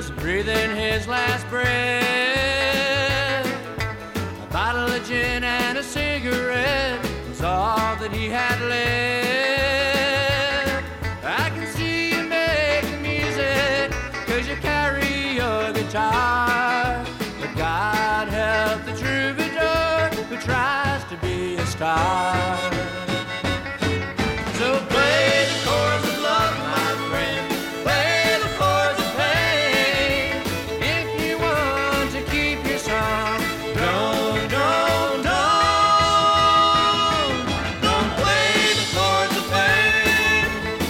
was breathing his last breath. A bottle of gin and a cigarette was all that he had left. I can see you make the music 'cause you carry your guitar, but God help the troubadour who tries to be a star. So play the chords of love, my friend. Play the chords of pain. If you want to keep your song, don't play the chords of pain.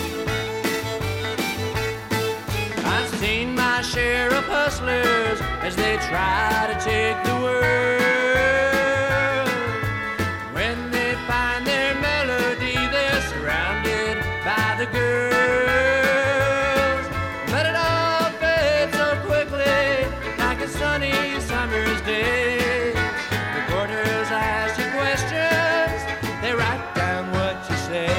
I've seen my share of hustlers as they try to take the world. When they find their melody, they're surrounded by the girls. But it all fades so quickly, like a sunny summer's day. Reporters ask you questions, they write down what you say.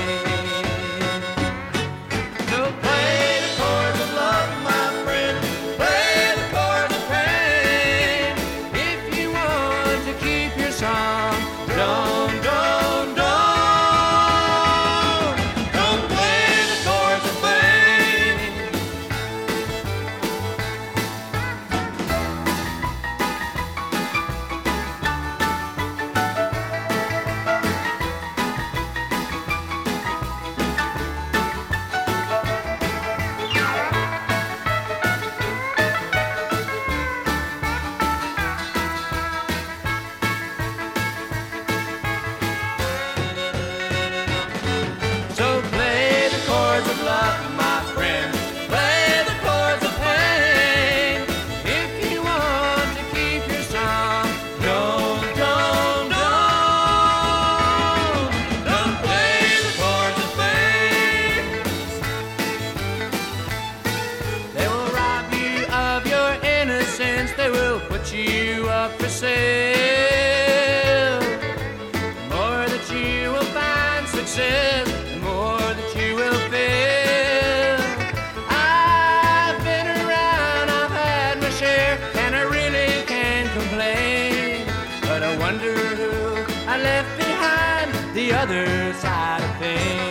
So play the chords of love, my friend. Play the chords of pain. If you want to keep your song, don't play the chords of pain. So play the chords of love, my friend. Play the chords of pain. If you want to keep your song, don't play the chords of pain. They will rob you of your innocence. They will put you up for sale. The more that you will find success, the more that you will fail. I've been around, I've had my share, and I really can't complain. But I wonder who I left behind the other side of pain.